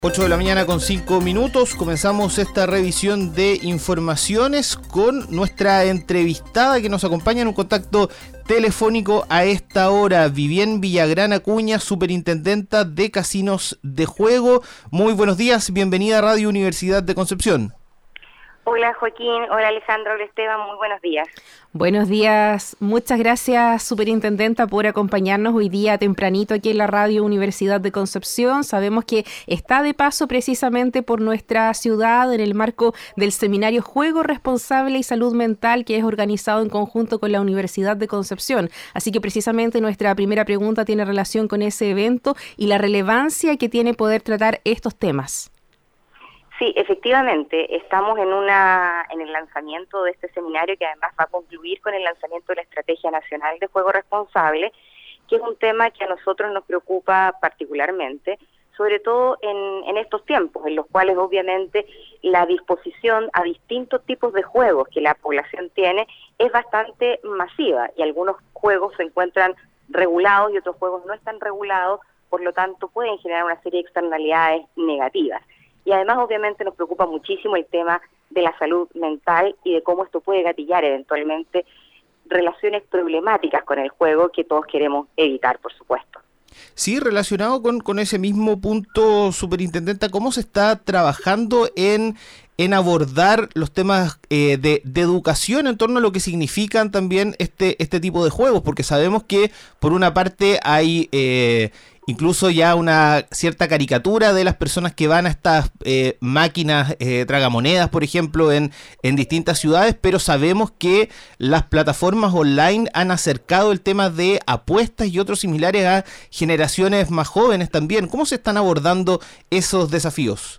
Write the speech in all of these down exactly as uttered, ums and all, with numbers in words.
ocho de la mañana con cinco minutos, comenzamos esta revisión de informaciones con nuestra entrevistada que nos acompaña en un contacto telefónico a esta hora, Vivien Villagrán Acuña, superintendenta de Casinos de Juego. Muy buenos días, bienvenida a Radio Universidad de Concepción. Hola Joaquín, hola Alejandro, hola Esteban, muy buenos días. Buenos días, muchas gracias superintendenta por acompañarnos hoy día tempranito aquí en la Radio Universidad de Concepción. Sabemos que está de paso precisamente por nuestra ciudad en el marco del seminario Juego Responsable y Salud Mental que es organizado en conjunto con la Universidad de Concepción. Así que precisamente nuestra primera pregunta tiene relación con ese evento y la relevancia que tiene poder tratar estos temas. Sí, efectivamente, estamos en una en el lanzamiento de este seminario que además va a concluir con el lanzamiento de la Estrategia Nacional de Juego Responsable, que es un tema que a nosotros nos preocupa particularmente, sobre todo en, en estos tiempos, en los cuales obviamente la disposición a distintos tipos de juegos que la población tiene es bastante masiva y algunos juegos se encuentran regulados y otros juegos no están regulados, por lo tanto pueden generar una serie de externalidades negativas. Y además obviamente nos preocupa muchísimo el tema de la salud mental y de cómo esto puede gatillar eventualmente relaciones problemáticas con el juego que todos queremos evitar, por supuesto. Sí, relacionado con, con ese mismo punto, superintendenta, ¿cómo se está trabajando en, en abordar los temas eh, de, de educación en torno a lo que significan también este, este tipo de juegos? Porque sabemos que por una parte hay eh, incluso ya una cierta caricatura de las personas que van a estas eh, máquinas eh, tragamonedas, por ejemplo, en, en distintas ciudades, pero sabemos que las plataformas online han acercado el tema de apuestas y otros similares a generaciones más jóvenes también. ¿Cómo se están abordando esos desafíos?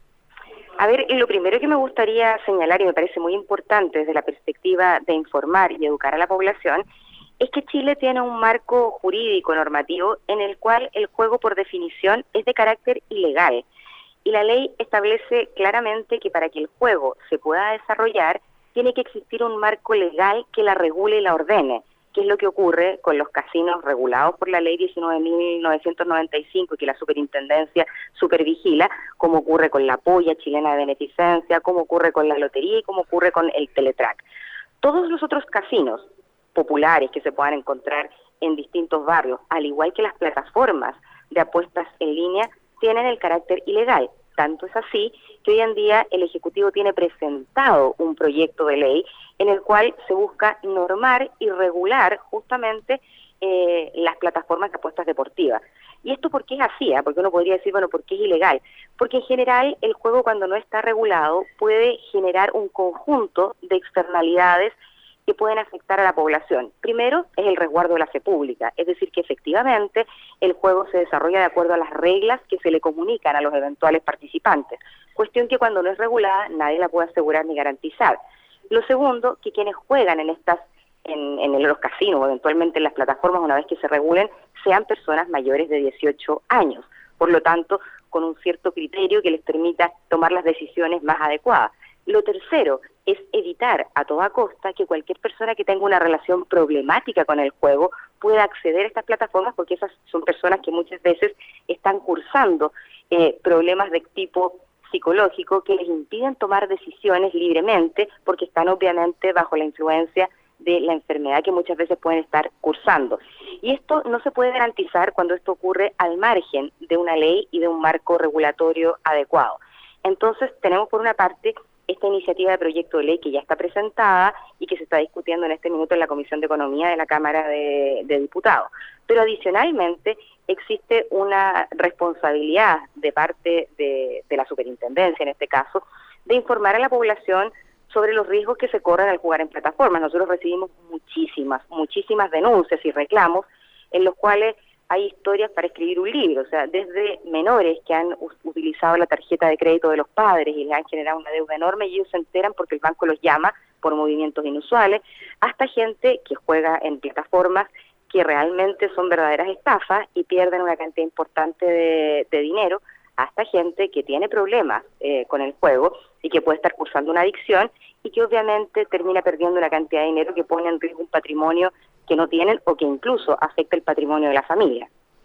A ver, lo primero que me gustaría señalar, y me parece muy importante desde la perspectiva de informar y educar a la población, es que Chile tiene un marco jurídico normativo en el cual el juego por definición es de carácter ilegal y la ley establece claramente que para que el juego se pueda desarrollar tiene que existir un marco legal que la regule y la ordene, que es lo que ocurre con los casinos regulados por la ley diecinueve mil novecientos noventa y cinco y que la superintendencia supervigila, como ocurre con la Polla Chilena de Beneficencia, como ocurre con la lotería y como ocurre con el Teletrack. Todos los otros casinos populares que se puedan encontrar en distintos barrios, al igual que las plataformas de apuestas en línea, tienen el carácter ilegal. Tanto es así que hoy en día el Ejecutivo tiene presentado un proyecto de ley en el cual se busca normar y regular justamente eh, las plataformas de apuestas deportivas. ¿Y esto por qué es así? ¿eh? Porque uno podría decir, bueno, ¿por qué es ilegal? Porque en general el juego cuando no está regulado puede generar un conjunto de externalidades que pueden afectar a la población. Primero es el resguardo de la fe pública, es decir, que efectivamente el juego se desarrolla de acuerdo a las reglas que se le comunican a los eventuales participantes, cuestión que cuando no es regulada nadie la puede asegurar ni garantizar. Lo segundo, que quienes juegan en estas en, en los casinos o eventualmente en las plataformas una vez que se regulen, sean personas mayores de dieciocho años, por lo tanto, con un cierto criterio que les permita tomar las decisiones más adecuadas. Lo tercero es evitar a toda costa que cualquier persona que tenga una relación problemática con el juego pueda acceder a estas plataformas, porque esas son personas que muchas veces están cursando eh, problemas de tipo psicológico que les impiden tomar decisiones libremente porque están obviamente bajo la influencia de la enfermedad que muchas veces pueden estar cursando. Y esto no se puede garantizar cuando esto ocurre al margen de una ley y de un marco regulatorio adecuado. Entonces tenemos por una parte esta iniciativa de proyecto de ley que ya está presentada y que se está discutiendo en este minuto en la Comisión de Economía de la Cámara de, de Diputados. Pero adicionalmente existe una responsabilidad de parte de, de la superintendencia, en este caso, de informar a la población sobre los riesgos que se corren al jugar en plataformas. Nosotros recibimos muchísimas, muchísimas denuncias y reclamos en los cuales hay historias para escribir un libro, o sea, desde menores que han utilizado la tarjeta de crédito de los padres y les han generado una deuda enorme y ellos se enteran porque el banco los llama por movimientos inusuales, hasta gente que juega en plataformas que realmente son verdaderas estafas y pierden una cantidad importante de, de dinero, hasta gente que tiene problemas eh, con el juego y que puede estar cursando una adicción y que obviamente termina perdiendo una cantidad de dinero que pone en riesgo un patrimonio que no tienen o que incluso afecta el patrimonio de la familia.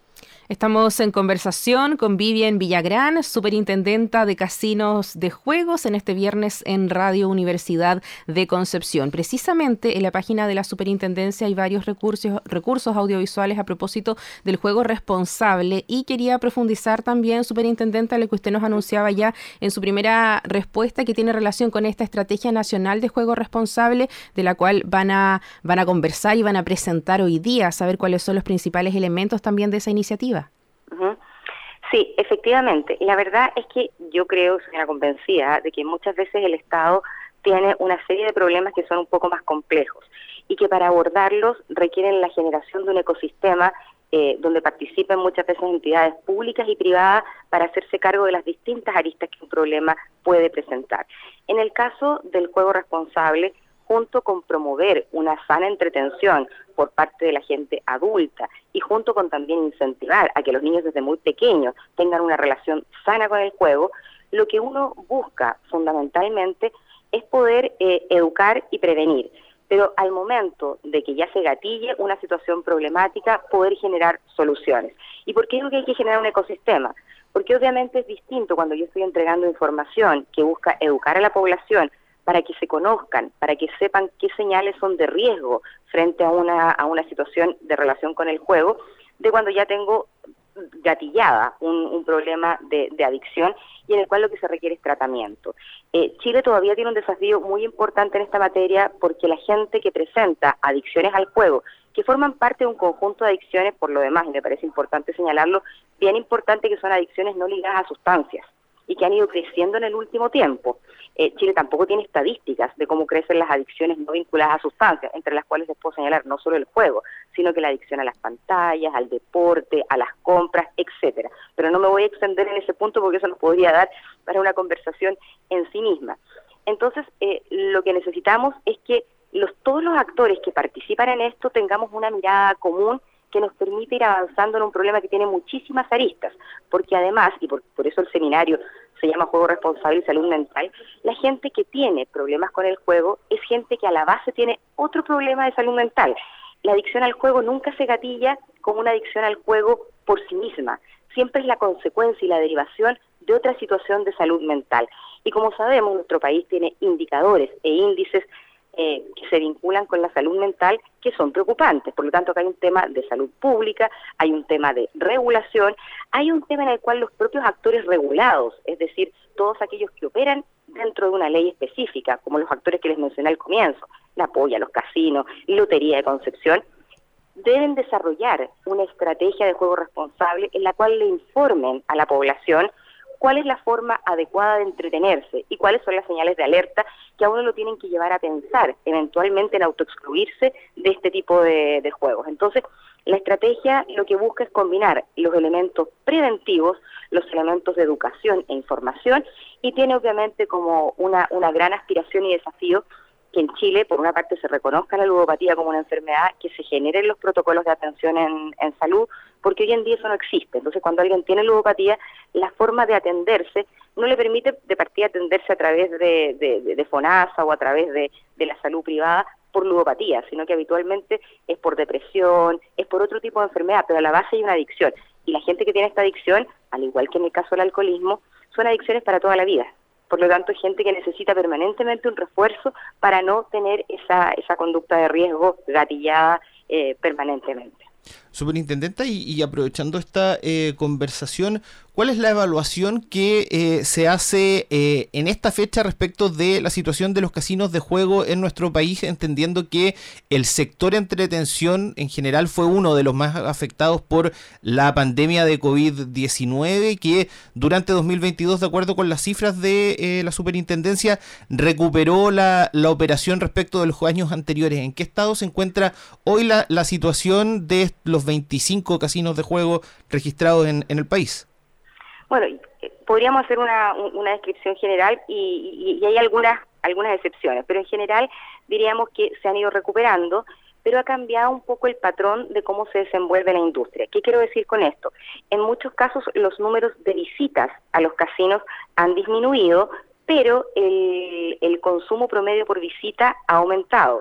Estamos en conversación con Vivian Villagrán, superintendenta de casinos de juegos, en este viernes en Radio Universidad de Concepción. Precisamente en la página de la superintendencia hay varios recursos, recursos audiovisuales a propósito del juego responsable, y quería profundizar también, superintendenta, lo que usted nos anunciaba ya en su primera respuesta, que tiene relación con esta Estrategia Nacional de Juego Responsable, de la cual van a, van a conversar y van a presentar hoy día, saber cuáles son los principales elementos también de esa iniciativa. Uh-huh. Sí, efectivamente. La verdad es que yo creo, soy una convencida, de que muchas veces el Estado tiene una serie de problemas que son un poco más complejos y que para abordarlos requieren la generación de un ecosistema eh, donde participen muchas veces entidades públicas y privadas para hacerse cargo de las distintas aristas que un problema puede presentar. En el caso del juego responsable, junto con promover una sana entretención por parte de la gente adulta y junto con también incentivar a que los niños desde muy pequeños tengan una relación sana con el juego, lo que uno busca fundamentalmente es poder eh, educar y prevenir, pero al momento de que ya se gatille una situación problemática, poder generar soluciones. ¿Y por qué digo que hay que generar un ecosistema? Porque obviamente es distinto cuando yo estoy entregando información que busca educar a la población para que se conozcan, para que sepan qué señales son de riesgo frente a una, a una situación de relación con el juego, de cuando ya tengo gatillada un, un problema de, de adicción y en el cual lo que se requiere es tratamiento. Eh, Chile todavía tiene un desafío muy importante en esta materia porque la gente que presenta adicciones al juego, que forman parte de un conjunto de adicciones, por lo demás, y me parece importante señalarlo, bien importante que son adicciones no ligadas a sustancias y que han ido creciendo en el último tiempo. Eh, Chile tampoco tiene estadísticas de cómo crecen las adicciones no vinculadas a sustancias, entre las cuales les puedo señalar no solo el juego, sino que la adicción a las pantallas, al deporte, a las compras, etcétera. Pero no me voy a extender en ese punto porque eso nos podría dar para una conversación en sí misma. Entonces, eh, lo que necesitamos es que los, todos los actores que participan en esto tengamos una mirada común que nos permite ir avanzando en un problema que tiene muchísimas aristas, porque además, y por, por eso el seminario se llama Juego Responsable y Salud Mental, la gente que tiene problemas con el juego es gente que a la base tiene otro problema de salud mental. La adicción al juego nunca se gatilla como una adicción al juego por sí misma, siempre es la consecuencia y la derivación de otra situación de salud mental. Y como sabemos, nuestro país tiene indicadores e índices Eh, que se vinculan con la salud mental que son preocupantes. Por lo tanto, acá hay un tema de salud pública, hay un tema de regulación, hay un tema en el cual los propios actores regulados, es decir, todos aquellos que operan dentro de una ley específica, como los actores que les mencioné al comienzo, la Polla, los casinos, Lotería de Concepción, deben desarrollar una estrategia de juego responsable en la cual le informen a la población cuál es la forma adecuada de entretenerse y cuáles son las señales de alerta que a uno lo tienen que llevar a pensar eventualmente en autoexcluirse de este tipo de, de juegos. Entonces, la estrategia lo que busca es combinar los elementos preventivos, los elementos de educación e información, y tiene obviamente como una, una gran aspiración y desafío que en Chile, por una parte, se reconozca la ludopatía como una enfermedad, que se generen los protocolos de atención en, en salud, porque hoy en día eso no existe. Entonces, cuando alguien tiene ludopatía, la forma de atenderse no le permite de partida atenderse a través de, de, de, de FONASA o a través de, de la salud privada por ludopatía, sino que habitualmente es por depresión, es por otro tipo de enfermedad, pero a la base hay una adicción. Y la gente que tiene esta adicción, al igual que en el caso del alcoholismo, son adicciones para toda la vida. Por lo tanto, hay gente que necesita permanentemente un refuerzo para no tener esa, esa conducta de riesgo gatillada eh, permanentemente. Superintendenta, y, y aprovechando esta eh, conversación, ¿cuál es la evaluación que eh, se hace eh, en esta fecha respecto de la situación de los casinos de juego en nuestro país, entendiendo que el sector entretención en general fue uno de los más afectados por la pandemia de COVID diecinueve, que durante dos mil veintidós, de acuerdo con las cifras de eh, la superintendencia, recuperó la, la operación respecto de los años anteriores? ¿En qué estado se encuentra hoy la, la situación de los veinticinco casinos de juego registrados en, en el país? Bueno, podríamos hacer una, una descripción general y, y, y hay algunas, algunas excepciones, pero en general diríamos que se han ido recuperando, pero ha cambiado un poco el patrón de cómo se desenvuelve la industria. ¿Qué quiero decir con esto? En muchos casos los números de visitas a los casinos han disminuido, pero el, el consumo promedio por visita ha aumentado.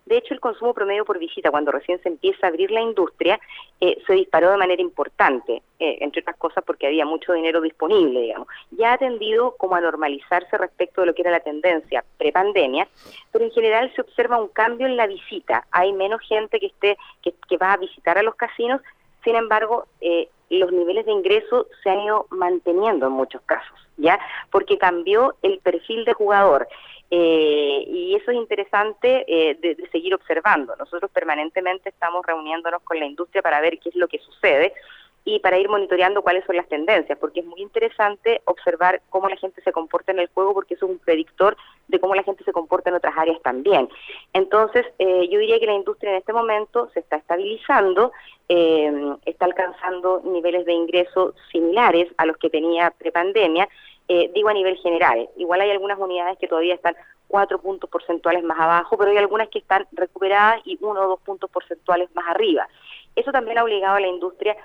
De hecho, el consumo promedio por visita, cuando recién se empieza a abrir la industria, eh, se disparó de manera importante, eh, entre otras cosas porque había mucho dinero disponible, digamos. Ya ha tendido como a normalizarse respecto de lo que era la tendencia prepandemia, pero en general se observa un cambio en la visita. Hay menos gente que esté que, que va a visitar a los casinos, sin embargo, eh, los niveles de ingreso se han ido manteniendo en muchos casos, ¿ya? Porque cambió el perfil de jugador. Eh, y eso es interesante eh, de, de seguir observando. Nosotros permanentemente estamos reuniéndonos con la industria para ver qué es lo que sucede y para ir monitoreando cuáles son las tendencias, porque es muy interesante observar cómo la gente se comporta en el juego, porque eso es un predictor de cómo la gente se comporta en otras áreas también. Entonces, eh, yo diría que la industria en este momento se está estabilizando, eh, está alcanzando niveles de ingreso similares a los que tenía prepandemia, eh, digo a nivel general. Igual hay algunas unidades que todavía están cuatro puntos porcentuales más abajo, pero hay algunas que están recuperadas y uno o dos puntos porcentuales más arriba. Eso también ha obligado a la industria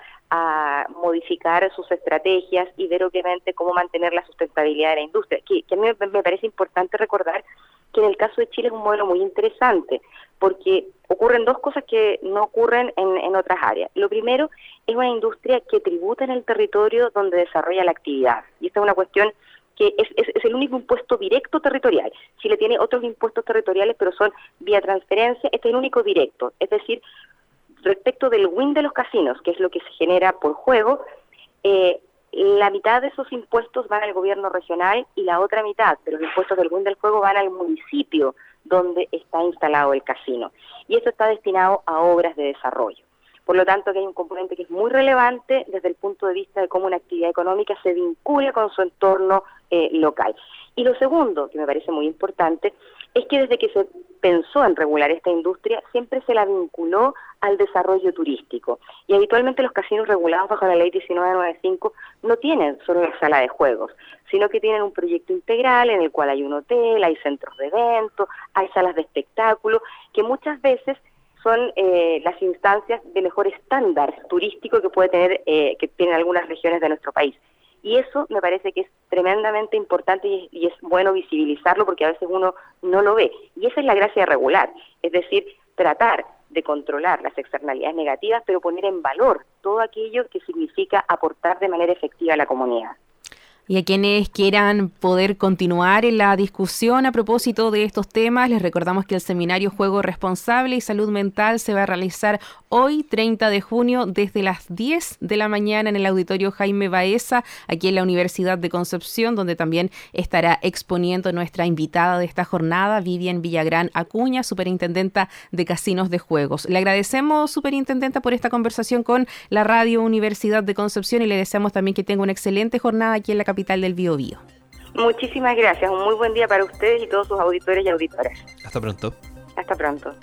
a modificar sus estrategias y ver obviamente cómo mantener la sustentabilidad de la industria, que, que a mí me, me parece importante recordar que en el caso de Chile es un modelo muy interesante, porque ocurren dos cosas que no ocurren en, en otras áreas. Lo primero es una industria que tributa en el territorio donde desarrolla la actividad, y esta es una cuestión que es, es, es el único impuesto directo territorial. Chile tiene otros impuestos territoriales, pero son vía transferencia, este es el único directo, es decir, respecto del win de los casinos, que es lo que se genera por juego, eh, la mitad de esos impuestos van al gobierno regional y la otra mitad de los impuestos del win del juego van al municipio donde está instalado el casino. Y eso está destinado a obras de desarrollo. Por lo tanto, que hay un componente que es muy relevante desde el punto de vista de cómo una actividad económica se vincula con su entorno eh, local. Y lo segundo, que me parece muy importante, es que desde que se pensó en regular esta industria, siempre se la vinculó al desarrollo turístico. Y habitualmente los casinos regulados bajo la ley diecinueve noventa y cinco no tienen solo una sala de juegos, sino que tienen un proyecto integral en el cual hay un hotel, hay centros de eventos, hay salas de espectáculo, que muchas veces son eh, las instancias de mejor estándar turístico que puede tener, eh, que tienen algunas regiones de nuestro país. Y eso me parece que es tremendamente importante y, y es bueno visibilizarlo porque a veces uno no lo ve. Y esa es la gracia de regular, es decir, tratar de controlar las externalidades negativas, pero poner en valor todo aquello que significa aportar de manera efectiva a la comunidad. Y a quienes quieran poder continuar en la discusión a propósito de estos temas, les recordamos que el seminario Juego Responsable y Salud Mental se va a realizar hoy, treinta de junio, desde las diez de la mañana en el Auditorio Jaime Baeza, aquí en la Universidad de Concepción, donde también estará exponiendo nuestra invitada de esta jornada, Vivian Villagrán Acuña, superintendenta de Casinos de Juegos. Le agradecemos, superintendenta, por esta conversación con la Radio Universidad de Concepción y le deseamos también que tenga una excelente jornada aquí en la capital del Biobío. Muchísimas gracias, un muy buen día para ustedes y todos sus auditores y auditoras. Hasta pronto. Hasta pronto.